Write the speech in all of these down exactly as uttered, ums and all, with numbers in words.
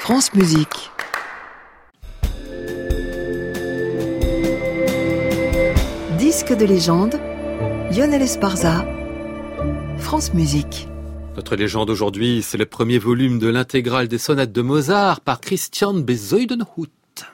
France Musique. Disque de légende, Lionel Esparza, France Musique. Notre légende aujourd'hui, c'est le premier volume de l'intégrale des sonates de Mozart par Christian Bezuidenhout.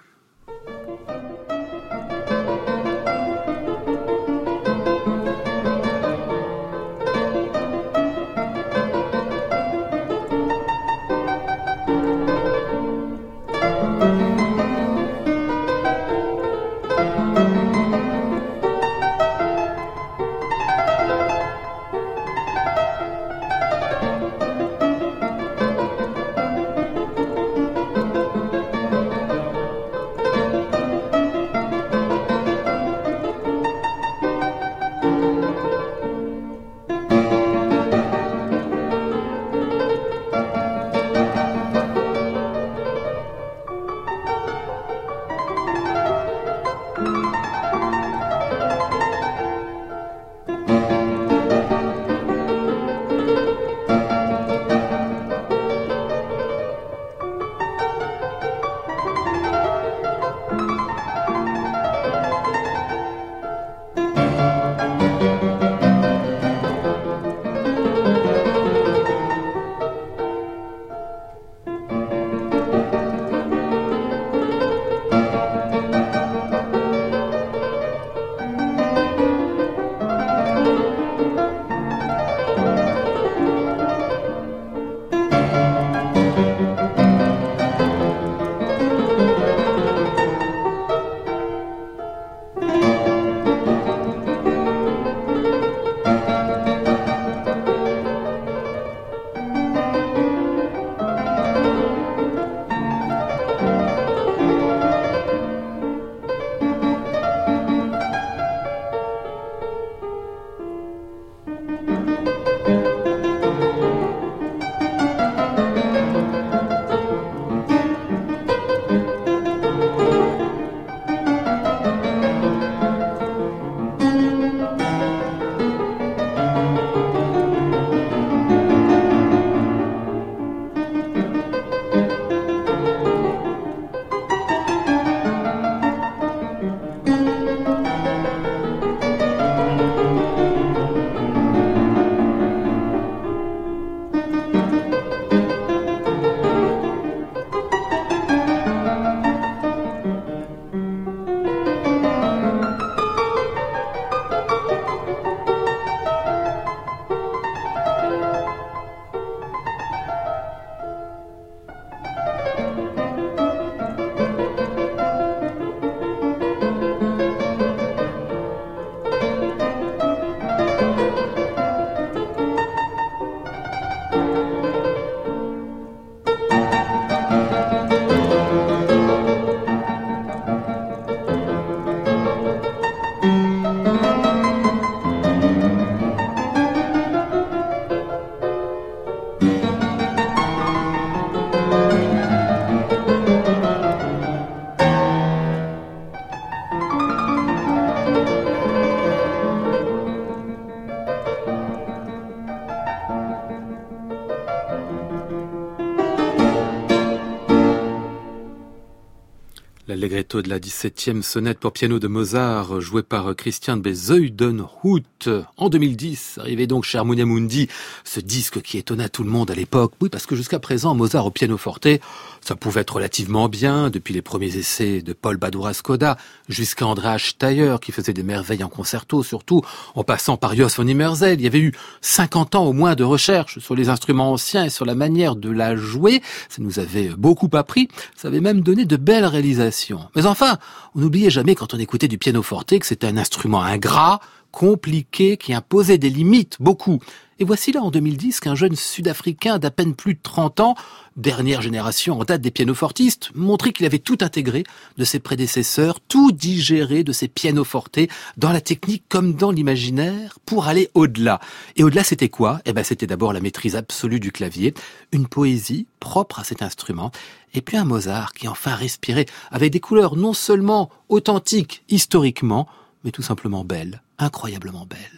L'allegretto de la dix-septième sonate pour piano de Mozart, joué par Christian Bezuidenhout. En deux mille dix, arrivait donc chez Harmonia Mundi ce disque qui étonna tout le monde à l'époque. Oui, parce que jusqu'à présent, Mozart au pianoforte, ça pouvait être relativement bien, depuis les premiers essais de Paul Badura-Skoda jusqu'à Andreas Steier, qui faisait des merveilles en concerto, surtout, en passant par Jos von Immersel. Il y avait eu cinquante ans au moins de recherche sur les instruments anciens et sur la manière de la jouer. Ça nous avait beaucoup appris. Ça avait même donné de belles réalisations. Mais enfin, on n'oubliait jamais quand on écoutait du pianoforte que c'était un instrument ingrat, compliqué, qui imposait des limites, beaucoup. Et voici là en deux mille dix qu'un jeune sud-africain d'à peine plus de trente ans, dernière génération en date des pianofortistes, montrait qu'il avait tout intégré de ses prédécesseurs, tout digéré de ses pianofortes, dans la technique comme dans l'imaginaire, pour aller au-delà. Et au-delà, c'était quoi ? Eh ben, c'était d'abord la maîtrise absolue du clavier, une poésie propre à cet instrument, et puis un Mozart qui enfin respirait avec des couleurs non seulement authentiques historiquement, mais tout simplement belles, incroyablement belles.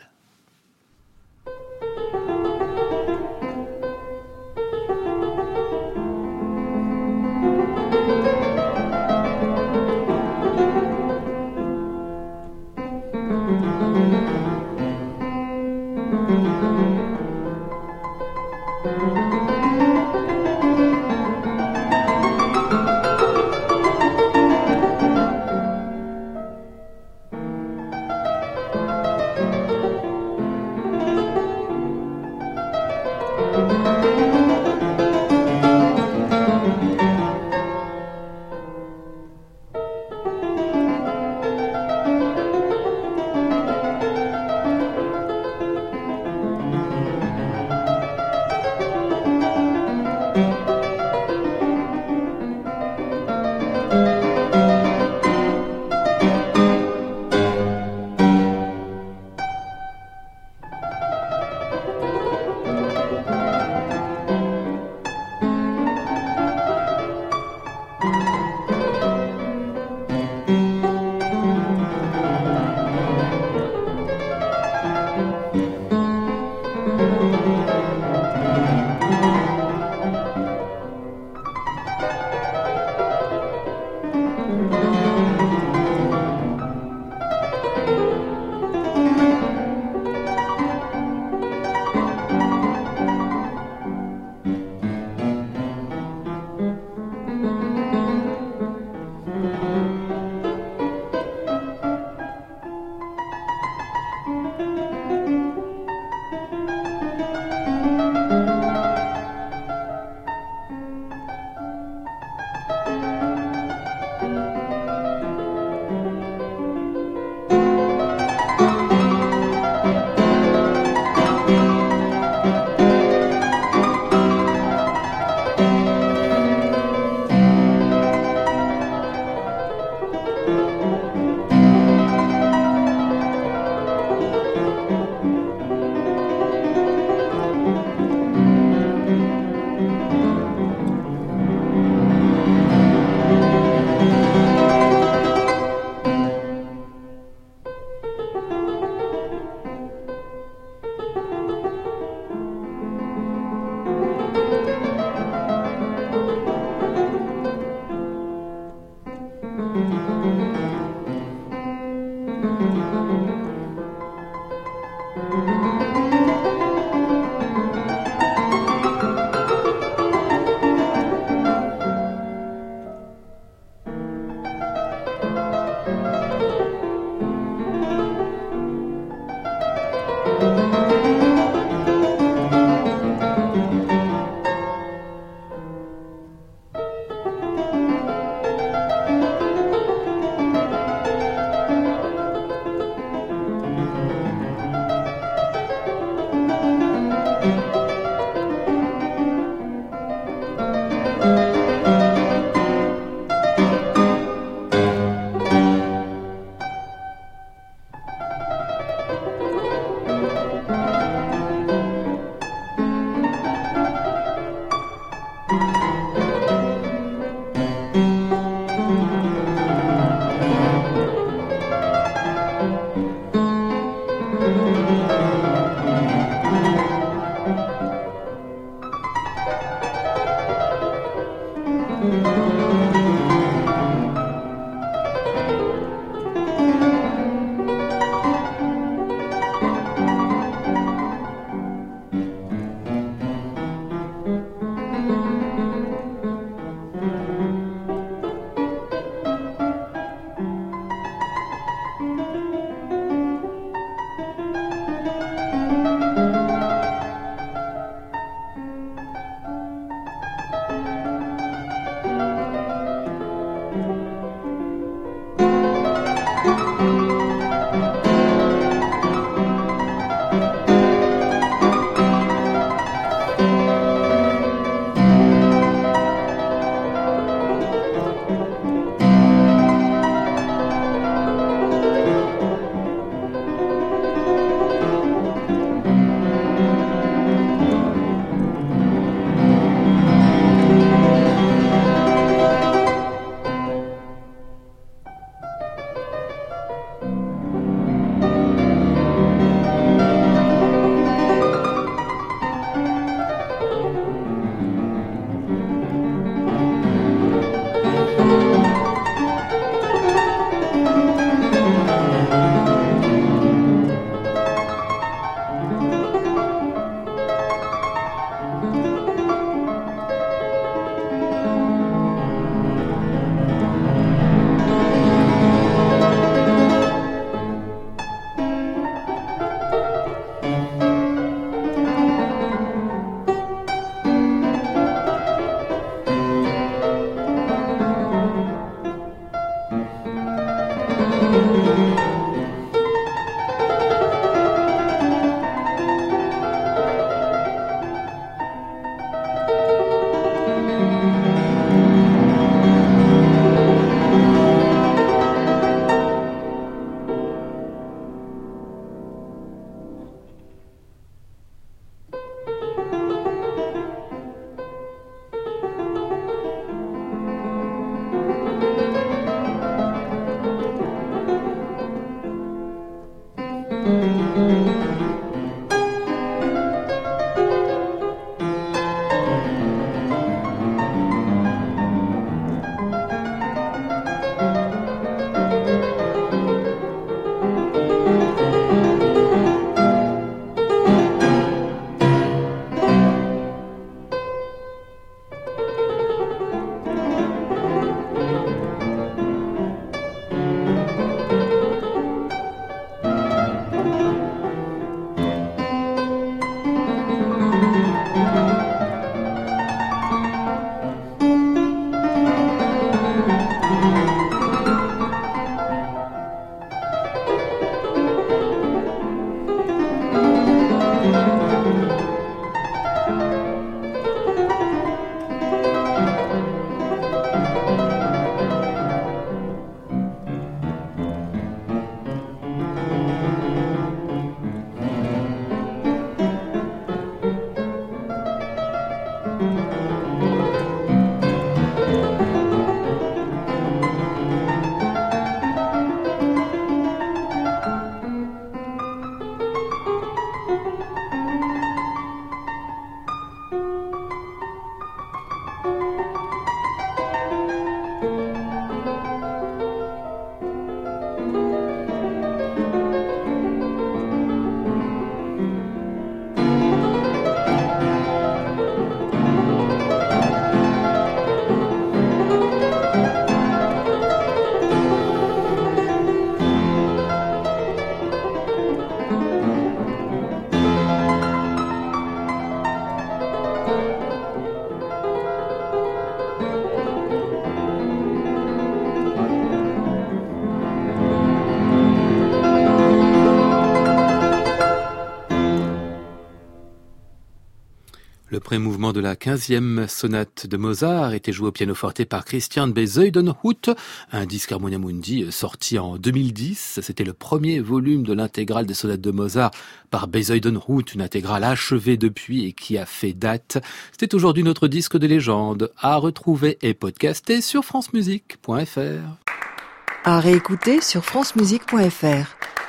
Le pré-mouvement de la quinzième sonate de Mozart était joué au pianoforte par Christian Bezuidenhout, un disque Harmonia Mundi sorti en deux mille dix. C'était le premier volume de l'intégrale des sonates de Mozart par Bezuidenhout, une intégrale achevée depuis et qui a fait date. C'était aujourd'hui notre disque de légende, à retrouver et podcaster sur francemusique point f r. À réécouter sur francemusique point f r.